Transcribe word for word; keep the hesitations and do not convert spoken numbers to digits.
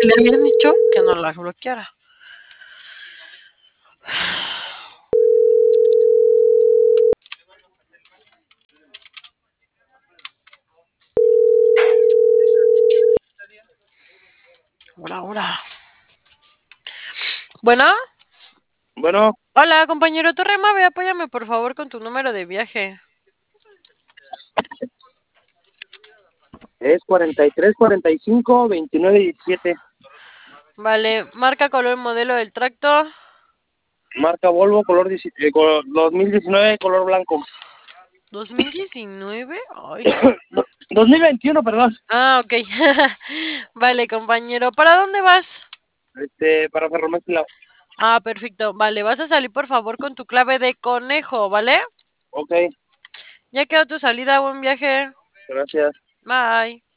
Le habían dicho que no la bloqueara. Hola, hola. Bueno. Bueno. Hola, compañero Torrema, ve, apóyame por favor con tu número de viaje. Es cuarenta y tres, cuarenta y cinco, veintinueve, diecisiete. Vale, marca, color, modelo del tracto. Marca Volvo, color eh, dos mil diecinueve, color blanco. ¿dos mil diecinueve? Ay. dos mil veintiuno, perdón. Ah, ok. Vale, compañero, ¿para dónde vas? Este, para Ferromezcla. Ah, perfecto. Vale, vas a salir por favor con tu clave de conejo, ¿vale? Ok. Ya quedó tu salida, buen viaje. Gracias. Bye.